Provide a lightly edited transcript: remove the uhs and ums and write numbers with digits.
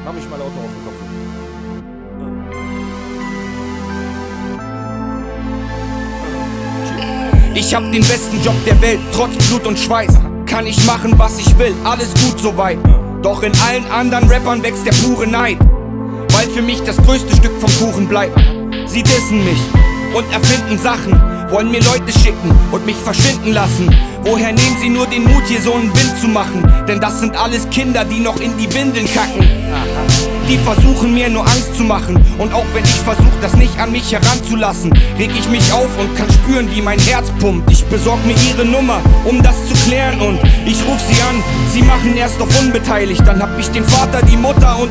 Mach mich mal lauter auf den Kopf. Ich hab den besten Job der Welt, trotz Blut und Schweiß. Kann ich machen, was ich will, alles gut soweit. Doch in allen anderen Rappern wächst der pure Neid, weil für mich das größte Stück vom Kuchen bleibt. Sie dissen mich und erfinden Sachen, wollen mir Leute schicken und mich verschwinden lassen. Woher nehmen sie nur den Mut, hier so einen Wind zu machen? Denn das sind alles Kinder, die noch in die Windeln kacken. Die versuchen mir nur Angst zu machen. Und auch wenn ich versuch, das nicht an mich heranzulassen, reg ich mich auf und kann spüren, wie mein Herz pumpt. Ich besorg mir ihre Nummer, um das zu klären, und ich ruf sie an. Sie machen erst auf unbeteiligt, dann hab ich den Vater, die Mutter und